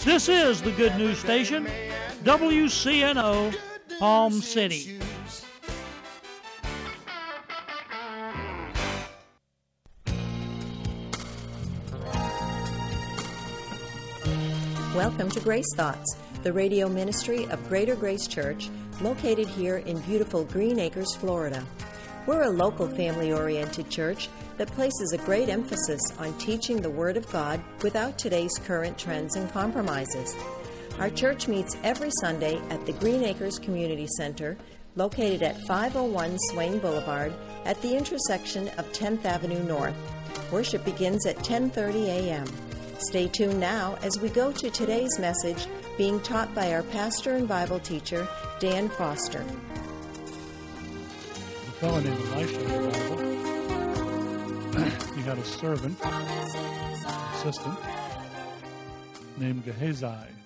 This is the Good News Station, WCNO, Palm City. Welcome to Grace Thoughts, the radio ministry of Greater Grace Church, located here in beautiful Green Acres, Florida. We're a local family-oriented church that places a great emphasis on teaching the Word of God without today's current trends and compromises. Our church meets every Sunday at the Green Acres Community Center, located at 501 Swain Boulevard at the intersection of 10th Avenue North. Worship begins at 10:30 a.m. Stay tuned now as we go to today's message being taught by our pastor and Bible teacher, Dan Foster. A fellow named Elisha in the Bible, he had a servant, assistant, named Gehazi.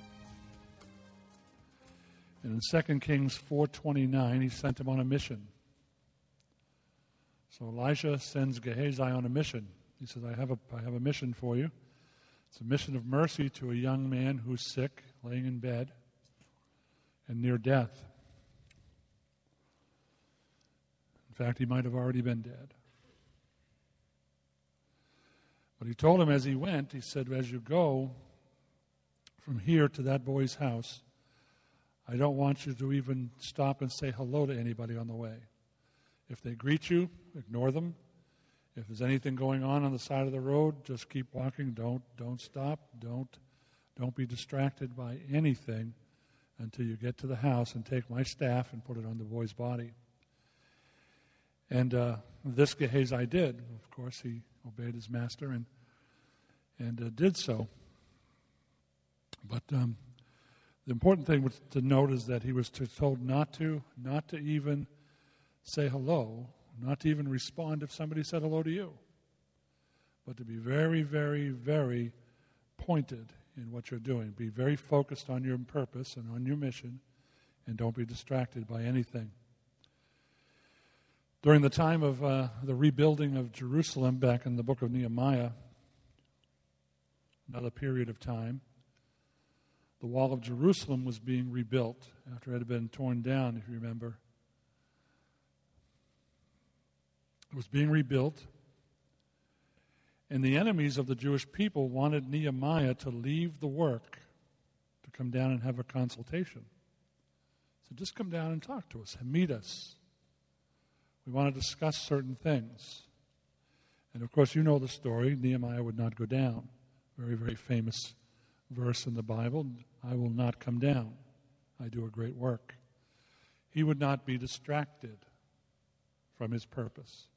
And in 2 Kings 4:29, he sent him on a mission. So Elisha sends Gehazi on a mission. He says, I have a mission for you. It's a mission of mercy to a young man who's sick, laying in bed, and near death. In fact, he might have already been dead. But he told him as he went, he said, as you go from here to that boy's house, I don't want you to even stop and say hello to anybody on the way. If they greet you, ignore them. If there's anything going on the side of the road, just keep walking. Don't stop. Don't be distracted by anything until you get to the house and take my staff and put it on the boy's body. And this Gehazi did. Of course, he obeyed his master and did so. But the important thing to note is that he was told not to even say hello, not to even respond if somebody said hello to you, but to be very, very, very pointed in what you're doing. Be very focused on your purpose and on your mission, and don't be distracted by anything. During the time of the rebuilding of Jerusalem back in the book of Nehemiah, another period of time, the wall of Jerusalem was being rebuilt after it had been torn down, if you remember. It was being rebuilt, and the enemies of the Jewish people wanted Nehemiah to leave the work to come down and have a consultation. So just come down and talk to us and meet us. We want to discuss certain things. And of course, you know the story. Nehemiah would not go down. Very, very famous verse in the Bible. I will not come down. I do a great work. He would not be distracted from his purpose.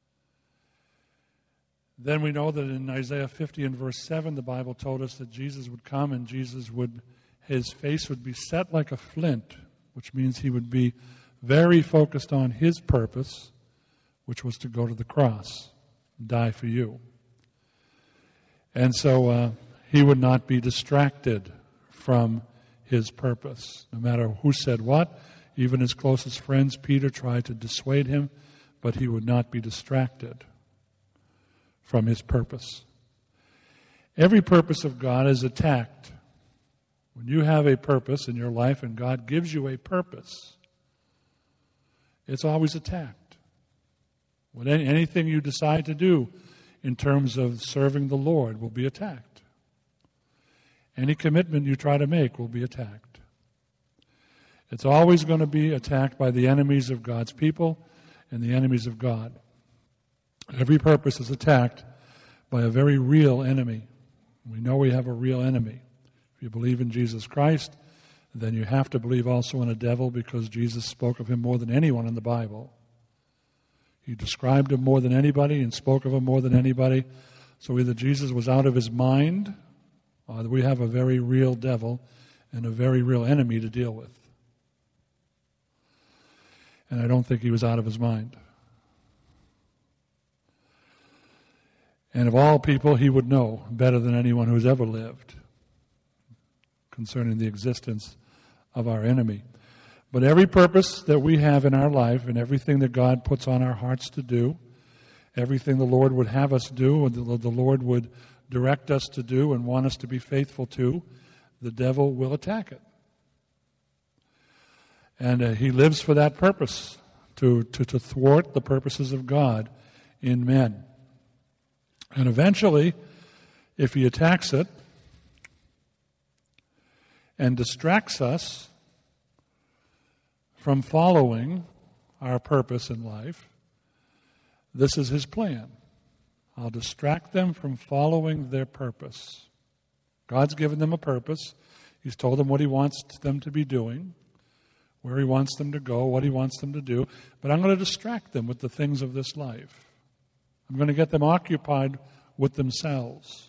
Then we know that in Isaiah 50 and verse 7, the Bible told us that Jesus would come and his face would be set like a flint, which means he would be very focused on his purpose, which was to go to the cross and die for you. And so he would not be distracted from his purpose, no matter who said what. Even his closest friends, Peter, tried to dissuade him, but he would not be distracted from his purpose. Every purpose of God is attacked. When you have a purpose in your life and God gives you a purpose, it's always attacked. When anything you decide to do in terms of serving the Lord will be attacked. Any commitment you try to make will be attacked. It's always going to be attacked by the enemies of God's people and the enemies of God. Every purpose is attacked by a very real enemy. We know we have a real enemy. If you believe in Jesus Christ, then you have to believe also in a devil, because Jesus spoke of him more than anyone in the Bible. He described him more than anybody and spoke of him more than anybody. So either Jesus was out of his mind, or we have a very real devil and a very real enemy to deal with. And I don't think he was out of his mind. And of all people, he would know better than anyone who's ever lived concerning the existence of our enemy. But every purpose that we have in our life and everything that God puts on our hearts to do, everything the Lord would have us do, and the Lord would direct us to do and want us to be faithful to, the devil will attack it. And he lives for that purpose, to thwart the purposes of God in men. And eventually, if he attacks it and distracts us from following our purpose in life, this is his plan. I'll distract them from following their purpose. God's given them a purpose. He's told them what he wants them to be doing, where he wants them to go, what he wants them to do. But I'm going to distract them with the things of this life. I'm going to get them occupied with themselves.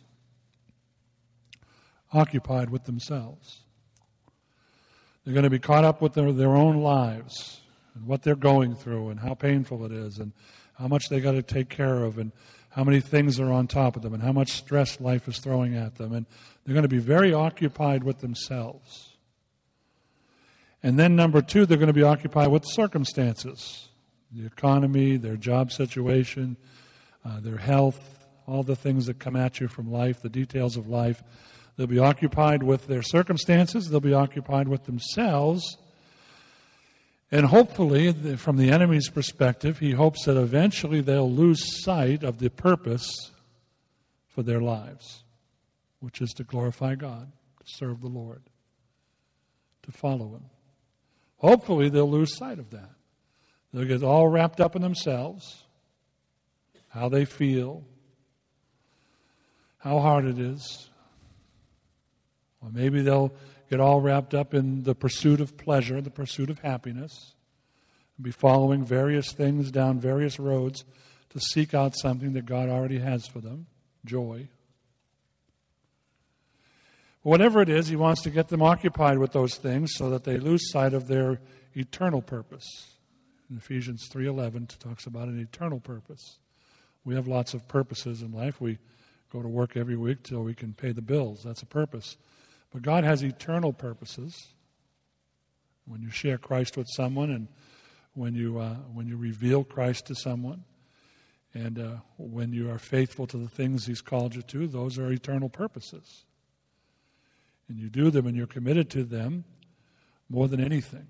Occupied with themselves. They're going to be caught up with their own lives and what they're going through and how painful it is and how much they got to take care of and how many things are on top of them and how much stress life is throwing at them. And they're going to be very occupied with themselves. And then number two, they're going to be occupied with circumstances. The economy, their job situation, their health, all the things that come at you from life, the details of life. They'll be occupied with their circumstances. They'll be occupied with themselves. And hopefully, from the enemy's perspective, he hopes that eventually they'll lose sight of the purpose for their lives, which is to glorify God, to serve the Lord, to follow him. Hopefully, they'll lose sight of that. They'll get all wrapped up in themselves, how they feel, how hard it is. Or maybe they'll get all wrapped up in the pursuit of pleasure, the pursuit of happiness, and be following various things down various roads to seek out something that God already has for them, joy. Whatever it is, he wants to get them occupied with those things so that they lose sight of their eternal purpose. In Ephesians 3:11, it talks about an eternal purpose. We have lots of purposes in life. We go to work every week till we can pay the bills. That's a purpose. But God has eternal purposes. When you share Christ with someone and when you reveal Christ to someone and when you are faithful to the things he's called you to, those are eternal purposes. And you do them and you're committed to them more than anything.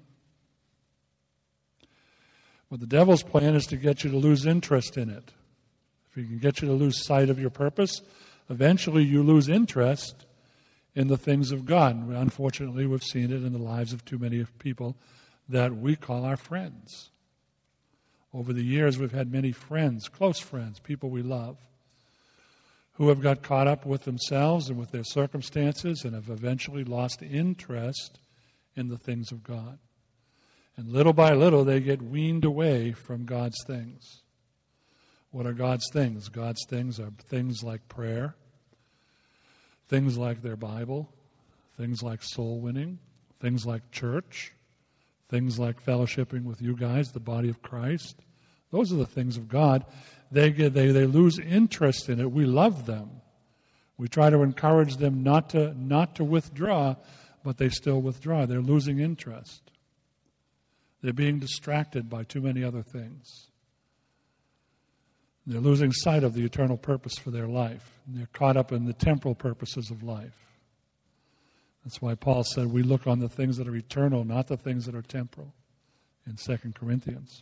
But the devil's plan is to get you to lose interest in it. If he can get you to lose sight of your purpose, eventually you lose interest in the things of God. And unfortunately, we've seen it in the lives of too many people that we call our friends. Over the years, we've had many friends, close friends, people we love, who have got caught up with themselves and with their circumstances and have eventually lost interest in the things of God. And little by little, they get weaned away from God's things. What are God's things? God's things are things like prayer, things like their Bible, things like soul winning, things like church, things like fellowshipping with you guys, the body of Christ. Those are the things of God. They lose interest in it. We love them. We try to encourage them not to withdraw, but they still withdraw. They're losing interest. They're being distracted by too many other things. They're losing sight of the eternal purpose for their life. They're caught up in the temporal purposes of life. That's why Paul said we look on the things that are eternal, not the things that are temporal, in 2 Corinthians.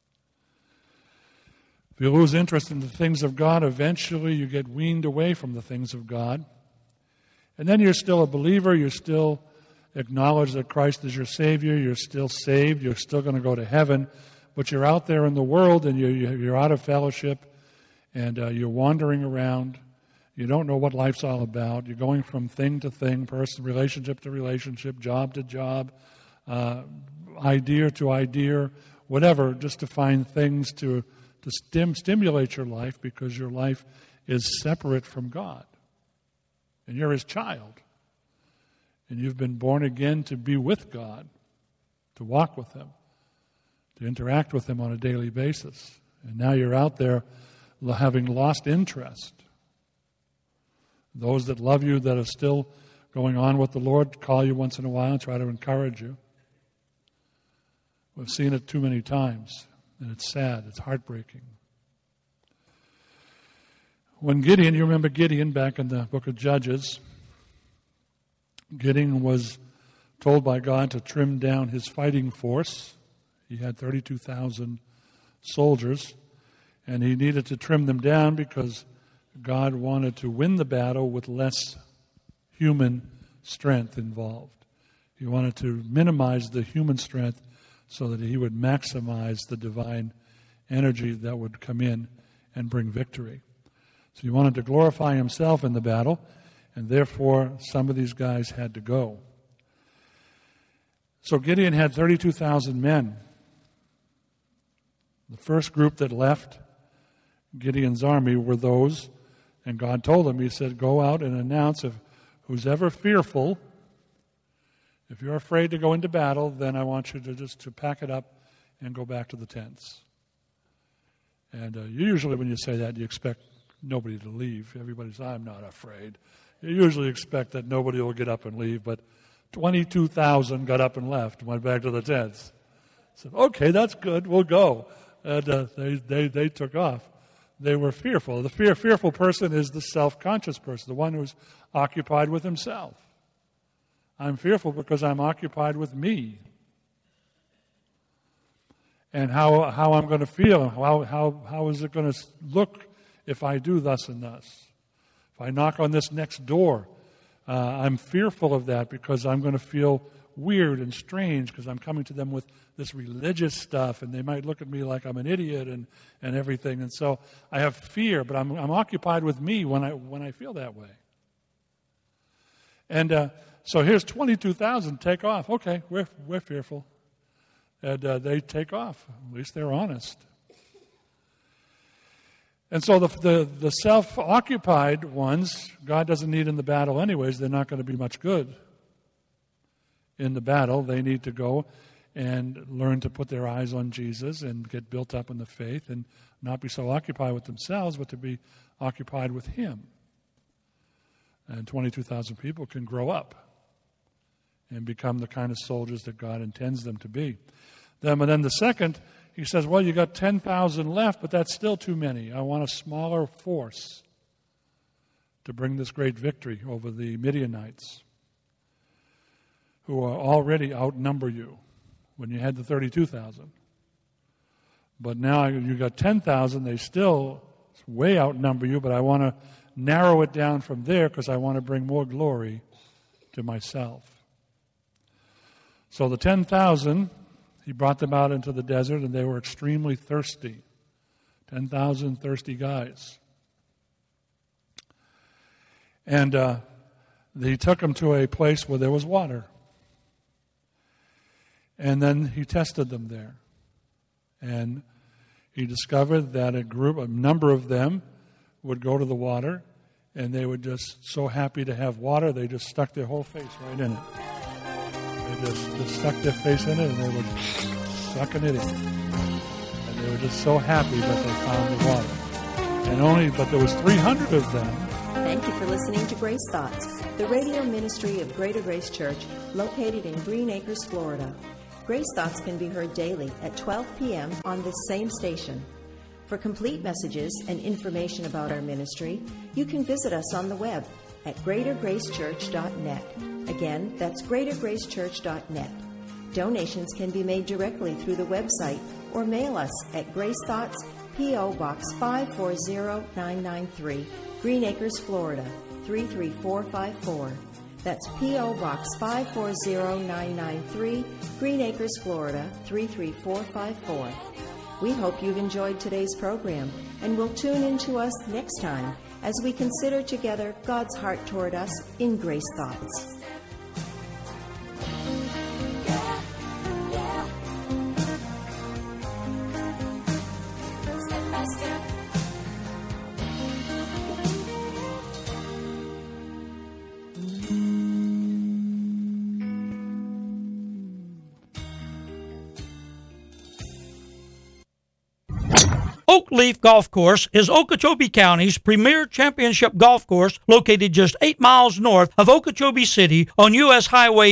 If you lose interest in the things of God, eventually you get weaned away from the things of God. And then you're still a believer, you still acknowledge that Christ is your Savior, you're still saved, you're still going to go to heaven, but you're out there in the world and you're out of fellowship and you're wandering around. You don't know what life's all about. You're going from thing to thing, relationship to relationship, job to job, idea to idea, whatever, just to find things to stimulate your life because your life is separate from God. And you're his child. And you've been born again to be with God, to walk with him, to interact with him on a daily basis. And now you're out there having lost interest. Those that love you, that are still going on with the Lord, call you once in a while and try to encourage you. We've seen it too many times, and it's sad, it's heartbreaking. When Gideon, you remember Gideon back in the book of Judges, Gideon was told by God to trim down his fighting force. He had 32,000 soldiers, and he needed to trim them down because God wanted to win the battle with less human strength involved. He wanted to minimize the human strength so that he would maximize the divine energy that would come in and bring victory. So he wanted to glorify himself in the battle, and therefore some of these guys had to go. So Gideon had 32,000 men. The first group that left Gideon's army were those, and God told him, he said, go out and announce, if who's ever fearful, if you're afraid to go into battle, then I want you to pack it up and go back to the tents. And usually when you say that, you expect nobody to leave. Everybody says, I'm not afraid. You usually expect that nobody will get up and leave, but 22,000 got up and left, went back to the tents. Said, okay, that's good, we'll go. And they took off. They were fearful. The fearful person is the self-conscious person, the one who's occupied with himself. I'm fearful because I'm occupied with me. And how I'm going to feel, how is it going to look if I do thus and thus? If I knock on this next door, I'm fearful of that because I'm going to feel weird and strange because I'm coming to them with this religious stuff, and they might look at me like I'm an idiot and everything. And so I have fear, but I'm occupied with me when I feel that way. And so here's 22,000 take off. Okay, we're fearful. And they take off. At least they're honest. And so the self-occupied ones, God doesn't need in the battle anyways. They're not going to be much good in the battle. They need to go and learn to put their eyes on Jesus and get built up in the faith and not be so occupied with themselves, but to be occupied with Him. And 22,000 people can grow up and become the kind of soldiers that God intends them to be. And then the second, he says, well, you got 10,000 left, but that's still too many. I want a smaller force to bring this great victory over the Midianites, who are already outnumber you when you had the 32,000. But now you got 10,000, they still way outnumber you, but I want to narrow it down from there because I want to bring more glory to myself. So the 10,000, he brought them out into the desert, and they were extremely thirsty. 10,000 thirsty guys. And he took them to a place where there was water. And then he tested them there. And he discovered that a number of them would go to the water, and they were just so happy to have water, they just stuck their whole face right in it. They just stuck their face in it, and they were sucking it in. And they were just so happy that they found the water. But there was 300 of them. Thank you for listening to Grace Thoughts, the radio ministry of Greater Grace Church, located in Green Acres, Florida. Grace Thoughts can be heard daily at 12 p.m. on this same station. For complete messages and information about our ministry, you can visit us on the web at greatergracechurch.net. Again, that's greatergracechurch.net. Donations can be made directly through the website or mail us at Grace Thoughts, P.O. Box 540993, Green Acres, Florida 33454. That's P.O. Box 540993, Green Acres, Florida 33454. We hope you've enjoyed today's program and will tune in to us next time as we consider together God's heart toward us in Grace Thoughts. Oakleaf Golf Course is Okeechobee County's premier championship golf course located just 8 miles north of Okeechobee City on U.S. Highway